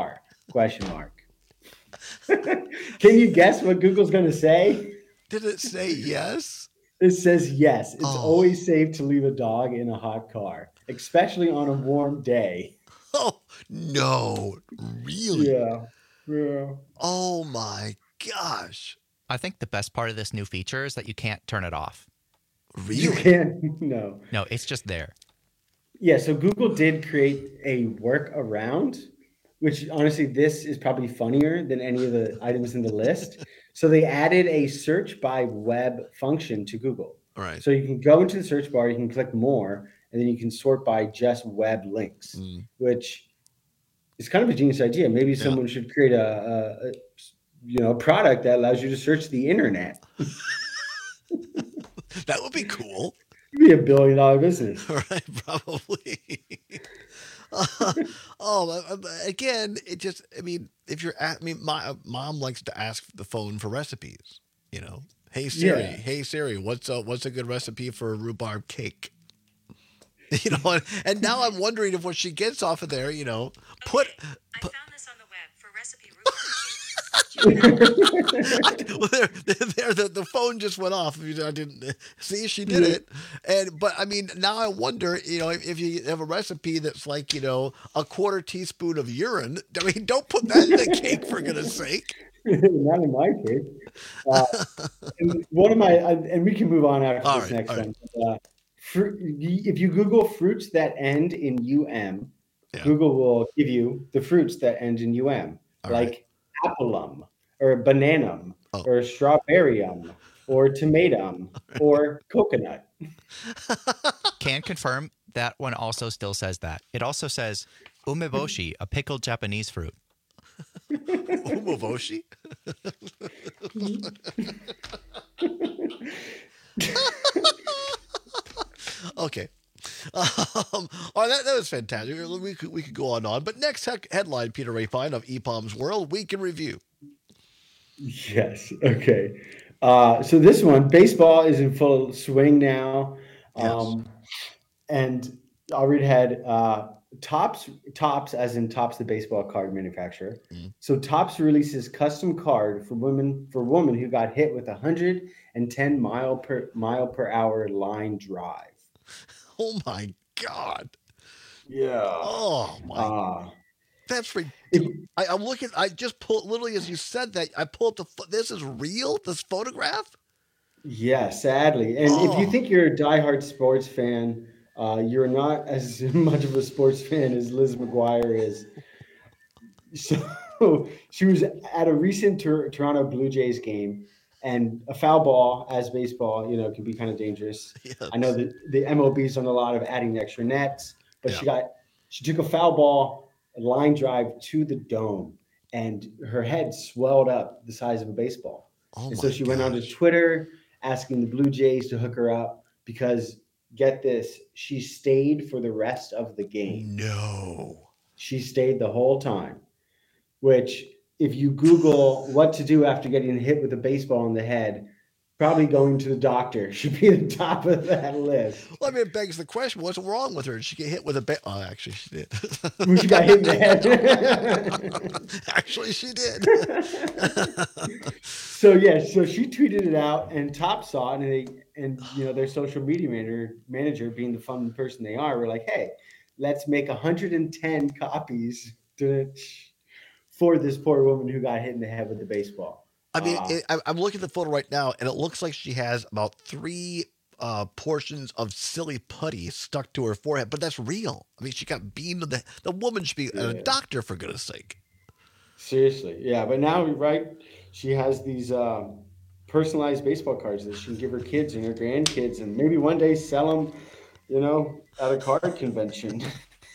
Can you guess what Google's going to say? Did it say yes? It says yes. It's always safe to leave a dog in a hot car, especially on a warm day. Oh, no. Really? Yeah. Oh my gosh. I think the best part of this new feature is that you can't turn it off. Really? You can't. No. No, it's just there. Yeah, so Google did create a workaround, which honestly, this is probably funnier than any of the items in the list. So they added a search by web function to Google. All right. So you can go into the search bar, you can click more, and then you can sort by just web links, which is kind of a genius idea. Maybe someone should create a product that allows you to search the internet. That would be cool. It'd be $1 billion business. Right, probably. Again, it just, I mean, if you're my mom likes to ask the phone for recipes, you know. Hey Siri, what's a good recipe for rhubarb cake? You know, and now I'm wondering if what she gets off of there, you know, I found this on the web for recipe rhubarb cake. Well, the phone just went off. I didn't see she did it, but I mean, now I wonder, if you have a recipe that's like, a quarter teaspoon of urine. I mean, don't put that in the cake for goodness sake. Not in my cake. And one of my, and we can move on after this next one. If you Google fruits that end in UM, Google will give you the fruits that end in UM, like appleum or bananum or strawberryum or tomatum or coconut. Can confirm that one also still says that. It also says umeboshi, a pickled Japanese fruit. Umeboshi? Okay. All right, that was fantastic. We could go on. But next headline, Peter Rapine of EPOM's World Week in Review. Yes. Okay. So this one, baseball is in full swing now. And I'll read ahead. Topps, as in Topps, the baseball card manufacturer. So Topps releases custom card for women who got hit with 110 mile per hour line drive. Oh my God. Yeah. Oh my. That's ridiculous. I'm looking. I just pulled, literally as you said that, I pulled up this is real. This photograph. Yeah, sadly. And if you think you're a diehard sports fan, you're not as much of a sports fan as Liz McGuire is. So she was at a recent Toronto Blue Jays game, and a foul ball, as baseball, can be kind of dangerous. Yes. I know that the MLB's done a lot of adding extra nets, but she took a foul ball, a line drive to the dome, and her head swelled up the size of a baseball. And so she went onto Twitter asking the Blue Jays to hook her up because, get this, she stayed for the rest of the game. No. She stayed the whole time, which, if you Google what to do after getting hit with a baseball in the head, probably going to the doctor should be the top of that list. Well, I mean, it begs the question, what's wrong with her? Did she get hit with a Oh, actually, she did. She got hit in the head. Actually, she did. So she tweeted it out, and Topps saw it, and their social media manager, being the fun person they are, were like, hey, let's make 110 copies for this poor woman who got hit in the head with the baseball. I mean, I'm looking at the photo right now, and it looks like she has about 3 portions of silly putty stuck to her forehead, but that's real. I mean, she got beamed. The woman should be a doctor, for goodness sake. Seriously, yeah. But now, she has these personalized baseball cards that she can give her kids and her grandkids, and maybe one day sell them, at a card convention.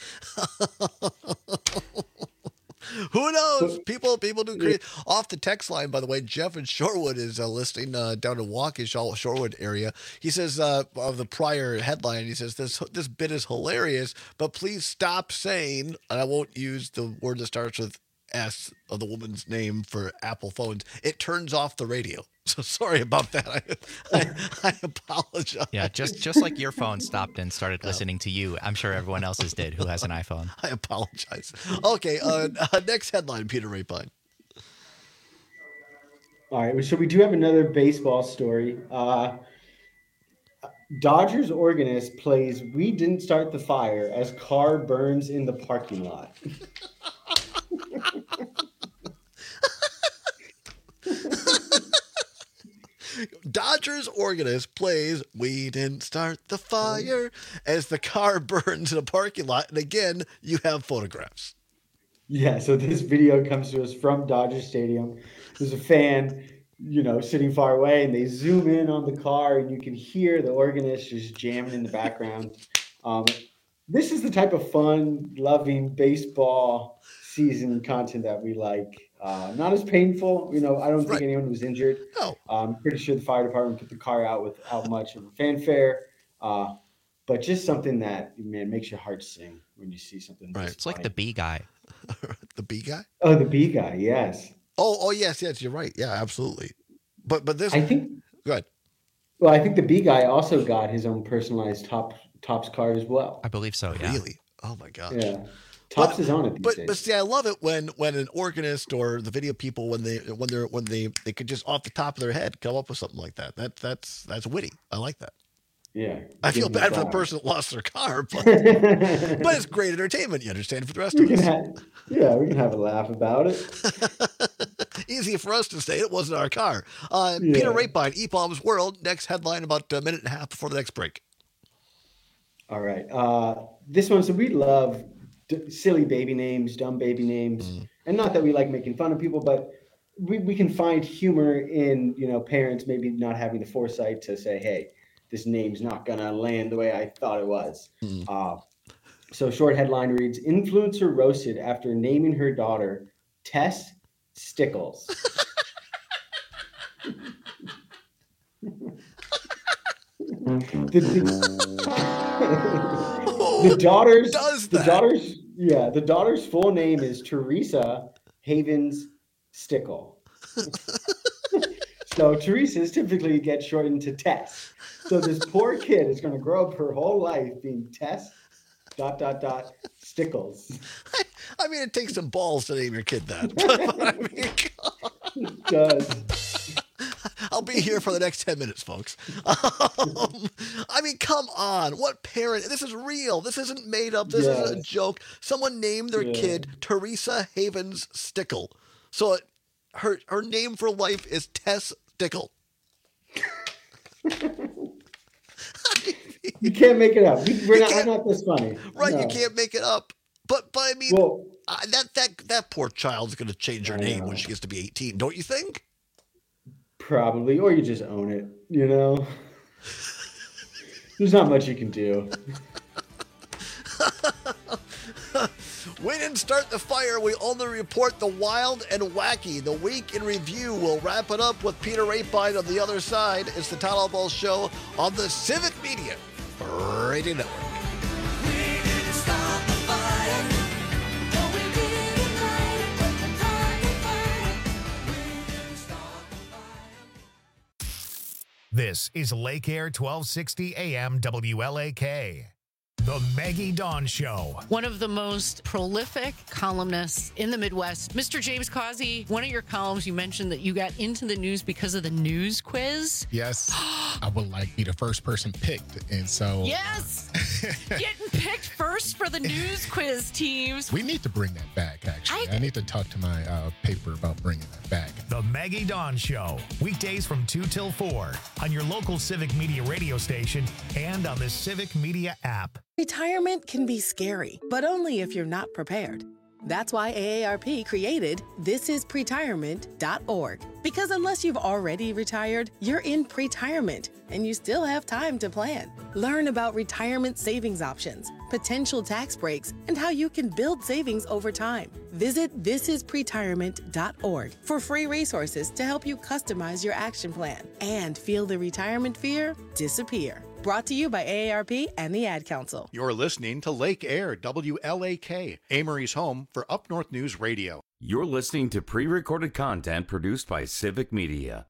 Who knows? People do crazy. Off the text line, by the way, Jeff in Shorewood is listening down in Waukee, Shorewood area. He says of the prior headline, he says this bit is hilarious, but please stop saying, and I won't use the word that starts with S of the woman's name for Apple phones. It turns off the radio. So sorry about that. I apologize. Yeah, just like your phone stopped and started listening to you, I'm sure everyone else's did who has an iPhone. I apologize. Okay, next headline, Peter Rapine. All right, so we do have another baseball story. Dodgers organist plays "We Didn't Start the Fire" as car burns in the parking lot. Dodgers organist plays "We Didn't Start the Fire" as the car burns in a parking lot. And again, you have photographs. Yeah, so this video comes to us from Dodger Stadium. There's a fan, sitting far away, and they zoom in on the car, and you can hear the organist just jamming in the background. This is the type of fun, loving baseball season content that we like. Not as painful. I don't think anyone was injured. No. I'm pretty sure the fire department put the car out without much of a fanfare. But just something that, makes your heart sing when you see something. Right. It's like the bee guy. The bee guy? Oh, the bee guy. Yes. Oh, yes. You're right. Yeah, absolutely. But this, I think. Go ahead. Well, I think the bee guy also got his own personalized Topps card as well. I believe so. Yeah. Really? Oh my gosh. Yeah. Tops is on it these But days. see, I love it when an organist or the video people when they could just off the top of their head come up with something like that. That's witty. I like that. Yeah. I feel bad for the person that lost their car, but it's great entertainment. You understand for the rest of us. We can have a laugh about it. Easy for us to say it wasn't our car. Peter Rapine, EPOM's World. Next headline about a minute and a half before the next break. All right. This one, so we love silly baby names, dumb baby names. And not that we like making fun of people, but we can find humor in, parents maybe not having the foresight to say, hey, this name's not going to land the way I thought it was. So short headline reads, influencer roasted after naming her daughter Tess Stickles. The daughter's full name is Teresa Havens Stickle. So Teresa's typically get shortened to Tess. So this poor kid is going to grow up her whole life being Tess ... Stickles. I mean, it takes some balls to name your kid that. But I mean, it does. I'll be here for the next 10 minutes, folks. I mean, come on. What parent? This is real. This isn't made up. This is a joke. Someone named their kid Teresa Havens Stickle. So her name for life is Tess Stickle. You can't make it up. We're not this funny. Right, No. you can't make it up. But I mean, that poor child's going to change her name when she gets to be 18, don't you think? Probably, or you just own it, There's not much you can do. We didn't start the fire. We only report the wild and wacky. The week in review. We'll wrap it up with Peter Rapine on the other side. It's the Tyler Ball Show on the Civic Media Radio Network. This is Lake Air 1260 AM WLAK. The Maggie Dawn Show. One of the most prolific columnists in the Midwest, Mr. James Causey. One of your columns, you mentioned that you got into the news because of the news quiz. Yes, I would like to be the first person picked, and so yes, getting picked first for the news quiz teams. We need to bring that back. Actually, I need to talk to my paper about bringing that back. The Maggie Dawn Show, weekdays from 2 till 4 on your local Civic Media radio station and on the Civic Media app. Retirement can be scary, but only if you're not prepared. That's why AARP created thisispretirement.org. Because unless you've already retired, you're in pretirement and you still have time to plan. Learn about retirement savings options, potential tax breaks, and how you can build savings over time. Visit thisispretirement.org for free resources to help you customize your action plan and feel the retirement fear disappear. Brought to you by AARP and the Ad Council. You're listening to Lake Air WLAK, Amory's home for Up North News Radio. You're listening to pre-recorded content produced by Civic Media.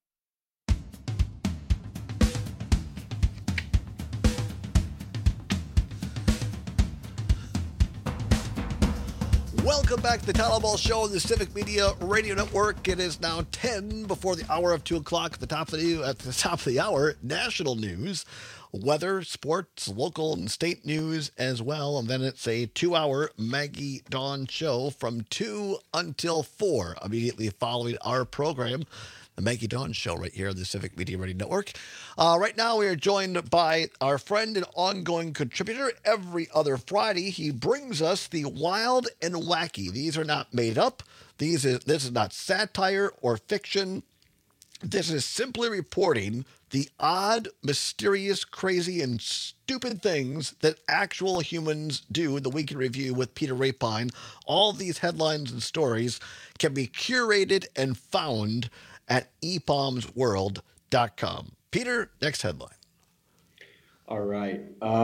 Welcome back to the Tyler Ball Show on the Civic Media Radio Network. It is now 10 before the hour of 2 o'clock. At the top of the hour, national news, weather, sports, local and state news as well. And then it's a 2-hour Maggie Dawn Show from 2 until 4, immediately following our program, the Maggie Dawn Show, right here on the Civic Media Radio Network. Right now, we are joined by our friend and ongoing contributor. Every other Friday, he brings us the wild and wacky. These are not made up. This is not satire or fiction. This is simply reporting the odd, mysterious, crazy, and stupid things that actual humans do in the Week in Review with Peter Rapine. All these headlines and stories can be curated and found at epomsworld.com. Peter, next headline. All right.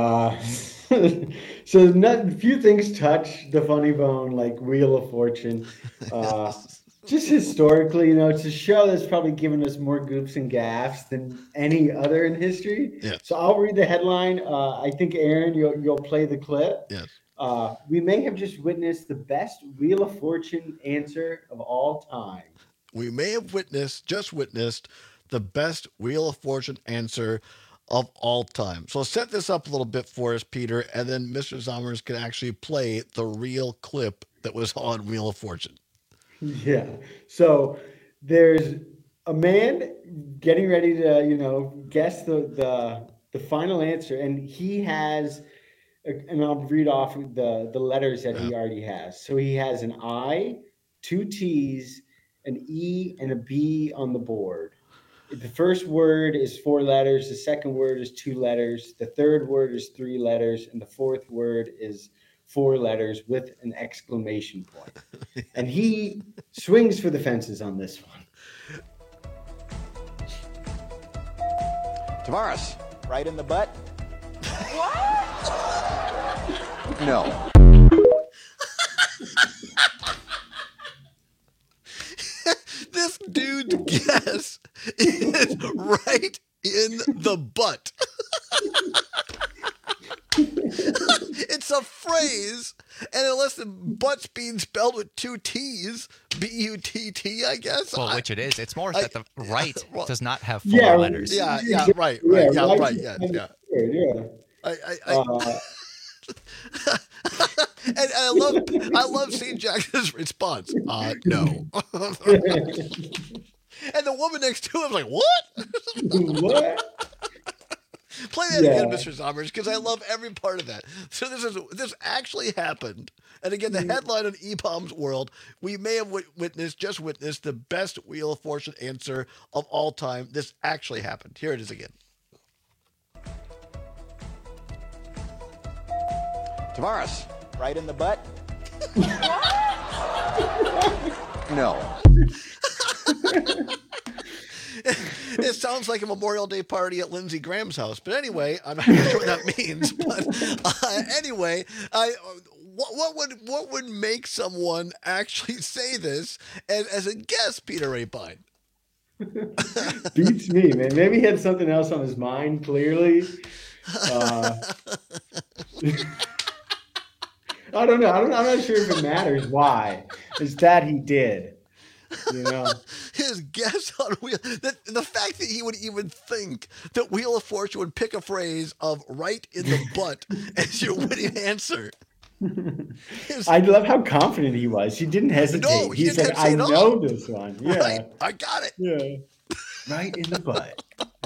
So few things touch the funny bone like Wheel of Fortune. Just historically, it's a show that's probably given us more goofs and gaffes than any other in history. Yes. So I'll read the headline. I think, Aaron, you'll play the clip. Yes. We may have just witnessed the best Wheel of Fortune answer of all time. We may have just witnessed the best Wheel of Fortune answer of all time. So set this up a little bit for us, Peter, and then Mr. Zommers can actually play the real clip that was on Wheel of Fortune. Yeah. So there's a man getting ready to, guess the final answer, and he has, and I'll read off the letters that he already has. So he has an I, 2 T's, an E, and a B on the board. The first word is 4 letters. The second word is 2 letters. The third word is 3 letters. And the fourth word is 4 letters with an exclamation point. And he swings for the fences on this one. Tavares, right in the butt? What? No. This dude's guess is right in the butt. It's a phrase, and unless the butt's being spelled with 2 T's, B-U-T-T, I guess. Well, which it is. It's more that the right does not have 4 letters. Yeah, right. And I love seeing Jackson's response. No. And the woman next to him was like, what? What? Play that again, Mr. Zommers, because I love every part of that. So this actually happened. And again, the headline on EPOM's World, we may have witnessed the best Wheel of Fortune answer of all time. This actually happened. Here it is again. Tavares, right in the butt? No. It sounds like a Memorial Day party at Lindsey Graham's house. But anyway, I'm not sure what that means. But anyway, what would make someone actually say this as a guest, Peter Rapine? Beats me, man. Maybe he had something else on his mind, clearly. I don't know. I'm not sure if it matters why. It's that he did. His guess on Wheel, the fact that he would even think that Wheel of Fortune would pick a phrase of right in the butt as your winning answer. I love how confident he was. He didn't hesitate. No, he said, didn't I hesitate know this one. Yeah. Right, I got it. Yeah. Right in the butt.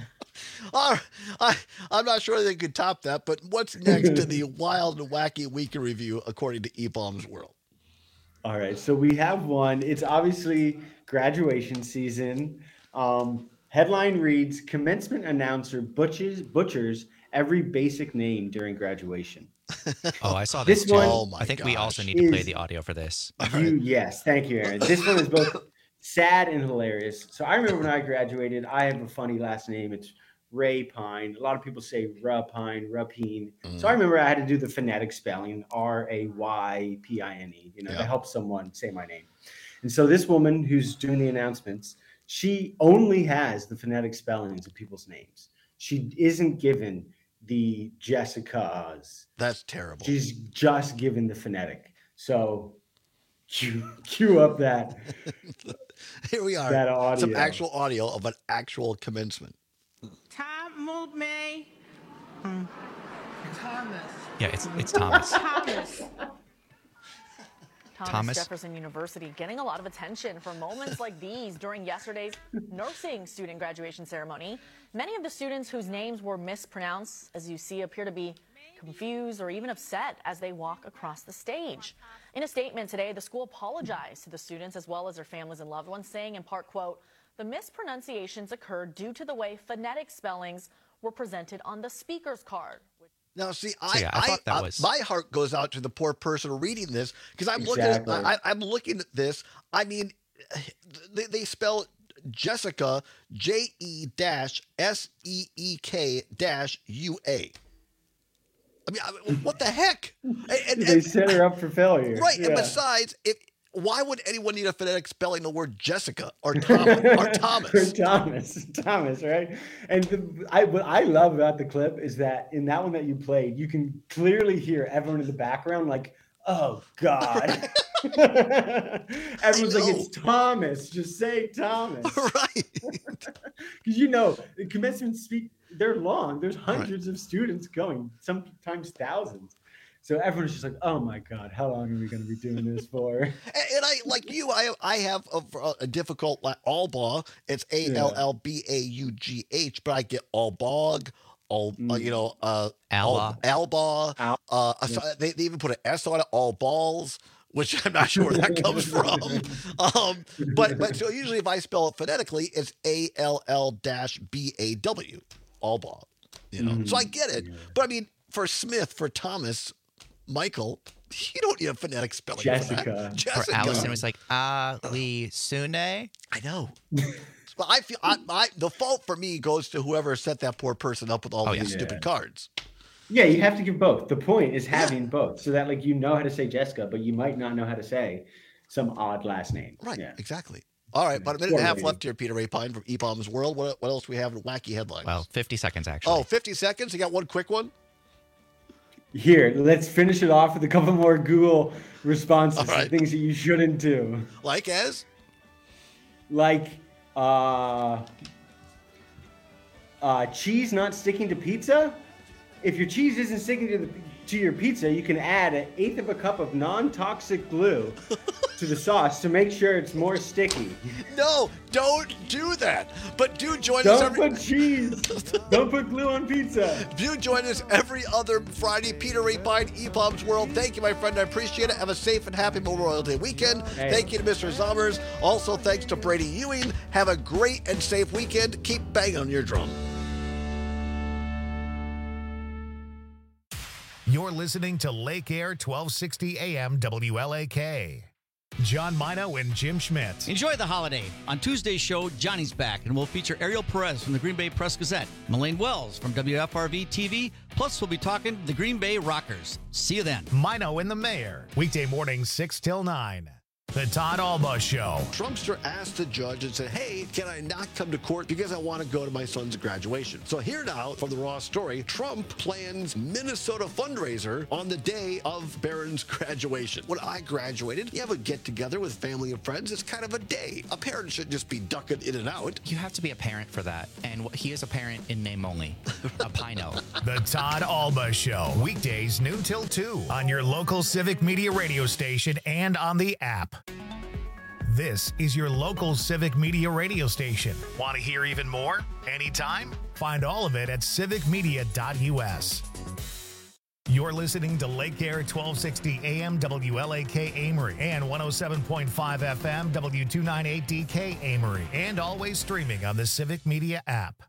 I'm not sure they could top that, but what's next to the wild and wacky week in review according to EPOM's World? All right, so we have one. It's obviously graduation season. Headline reads, commencement announcer butchers every basic name during graduation. Oh, I saw this one. Oh I think we also need to play the audio for this. Yes, thank you, Aaron. This one is both sad and hilarious. So I remember when I graduated, I have a funny last name. It's Rapine. A lot of people say Rapine, Rapine. So I remember I had to do the phonetic spelling, Raypine, to help someone say my name. And so this woman who's doing the announcements, she only has the phonetic spellings of people's names. She isn't given the Jessicas. That's terrible. She's just given the phonetic. So cue up that. Here we are. That audio. Some actual audio of an actual commencement. Time move me. Thomas. Yeah, it's Thomas. Thomas Jefferson University getting a lot of attention for moments like these during yesterday's nursing student graduation ceremony. Many of the students whose names were mispronounced, as you see, appear to be confused or even upset as they walk across the stage. In a statement today, the school apologized to the students as well as their families and loved ones, saying in part, quote, the mispronunciations occurred due to the way phonetic spellings were presented on the speaker's card. Now, see, my heart goes out to the poor person reading this because I'm I'm looking at this. I mean, they spell Jessica JE-SEEK-UA. I mean, what the heck? And they set her up for failure. Right. Yeah. And besides, why would anyone need a phonetic spelling the word Jessica or Thomas? Or Thomas? Thomas, right? And what I love about the clip is that in that one that you played, you can clearly hear everyone in the background like, oh, God. Everyone's like, it's Thomas. Just say Thomas. Right. Because, the commencement speech, they're long. There's hundreds of students going, sometimes thousands. So everyone's just like, oh, my God, how long are we going to be doing this for? And I, like you, I have a difficult Allbaugh. It's Allbaugh, but I get Allbog. Alba. They even put an S on it, all balls, which I'm not sure where that comes from. But so usually if I spell it phonetically, it's ALL-BAW, Allbaugh. So I get it. But I mean, for Smith, for Thomas, Michael, you don't need a phonetic spelling Jessica. for that. Or Allison was like, Ali Sune. I know. But I feel the fault for me goes to whoever set that poor person up with all these stupid cards. Yeah, you have to give both. The point is having both, so that you know how to say Jessica, but you might not know how to say some odd last name. Right, exactly. All right, about a minute and a half left here, Peter Rapine from E-Bombs World. What else do we have in wacky headlines? Well, 50 seconds, actually. Oh, 50 seconds? You got one quick one? Here, let's finish it off with a couple more Google responses to things that you shouldn't do. Like as? Cheese not sticking to pizza. If your cheese isn't sticking to your pizza, you can add 1/8 of a cup of non-toxic glue to the sauce to make sure it's more sticky. No, don't do that. But do join us. Don't put cheese. Don't put glue on pizza. Do join us every other Friday. Peter Rapine, E-Bombs World. Thank you, my friend. I appreciate it. Have a safe and happy Memorial Day weekend. Hey. Thank you to Mr. Zommers. Also, thanks to Brady Ewing. Have a great and safe weekend. Keep banging on your drum. You're listening to Lake Air 1260 AM WLAK. John Mino and Jim Schmidt. Enjoy the holiday. On Tuesday's show, Johnny's back, and we'll feature Ariel Perez from the Green Bay Press-Gazette, Melaine Wells from WFRV TV, plus we'll be talking the Green Bay Rockers. See you then. Mino and the Mayor. Weekday mornings 6 till 9. The Todd Alba Show. Trumpster asked the judge and said, hey, can I not come to court because I want to go to my son's graduation? So here now from the Raw story, Trump plans Minnesota fundraiser on the day of Barron's graduation. When I graduated, you have a get-together with family and friends. It's kind of a day. A parent shouldn't just be ducking in and out. You have to be a parent for that. And he is a parent in name only. A Pino. The Todd Alba Show. Weekdays noon till 2 on your local Civic Media radio station and on the app. This is your local Civic Media radio station. Want to hear even more? Anytime? Find all of it at civicmedia.us. You're listening to Lake Air 1260 AM WLAK Amory and 107.5 FM W298DK Amory, and always streaming on the Civic Media app.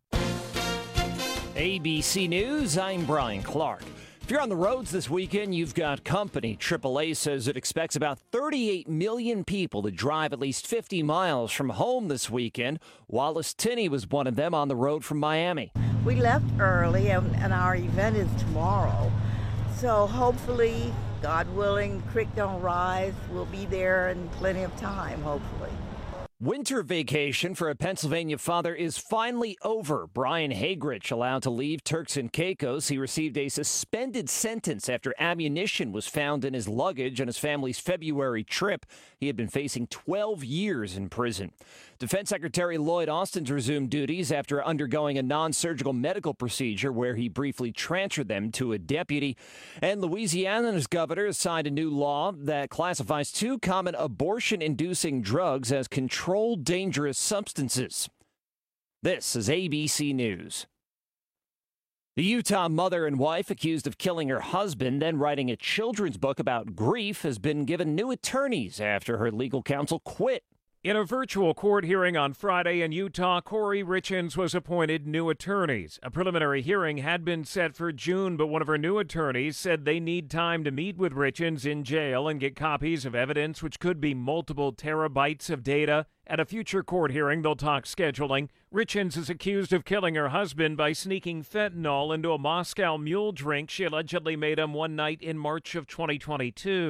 ABC News, I'm Brian Clark. If you're on the roads this weekend, you've got company. AAA says it expects about 38 million people to drive at least 50 miles from home this weekend. Wallace Tinney was one of them on the road from Miami. We left early, and our event is tomorrow. So hopefully, God willing, the creek don't rise. We'll be there in plenty of time, hopefully. Winter vacation for a Pennsylvania father is finally over. Brian Hagrich allowed to leave Turks and Caicos. He received a suspended sentence after ammunition was found in his luggage on his family's February trip. He had been facing 12 years in prison. Defense Secretary Lloyd Austin's resumed duties after undergoing a non-surgical medical procedure where he briefly transferred them to a deputy. And Louisiana's governor has signed a new law that classifies 2 common abortion-inducing drugs as controlled dangerous substances. This is ABC News. The Utah mother and wife accused of killing her husband, then writing a children's book about grief, has been given new attorneys after her legal counsel quit. In a virtual court hearing on Friday in Utah, Corey Richens was appointed new attorneys. A preliminary hearing had been set for June, but one of her new attorneys said they need time to meet with Richens in jail and get copies of evidence, which could be multiple terabytes of data. At a future court hearing, they'll talk scheduling. Richens is accused of killing her husband by sneaking fentanyl into a Moscow Mule drink she allegedly made him one night in March of 2022.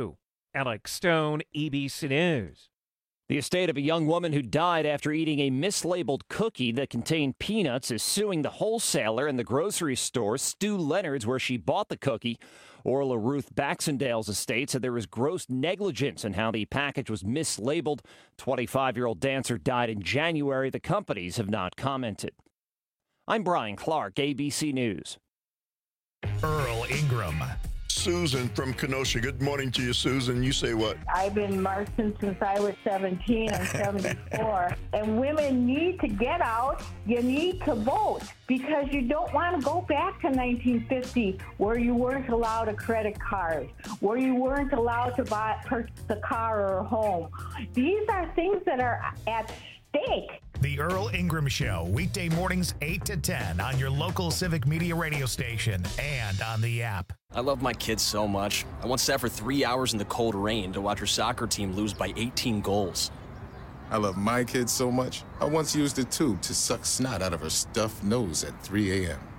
Alex Stone, EBC News. The estate of a young woman who died after eating a mislabeled cookie that contained peanuts is suing the wholesaler and the grocery store, Stu Leonard's, where she bought the cookie. Orla Ruth Baxendale's estate said there was gross negligence in how the package was mislabeled. 25-year-old dancer died in January. The companies have not commented. I'm Brian Clark, ABC News. Earl Ingram. Susan from Kenosha. Good morning to you, Susan. You say what? I've been marching since I was 17 and 74. And women need to get out. You need to vote because you don't want to go back to 1950 where you weren't allowed a credit card, where you weren't allowed to purchase a car or a home. These are things that are at stake. The Earl Ingram Show, weekday mornings 8 to 10 on your local Civic Media radio station and on the app. I love my kids so much. I once sat for 3 hours in the cold rain to watch her soccer team lose by 18 goals. I love my kids so much. I once used a tube to suck snot out of her stuffed nose at 3 a.m.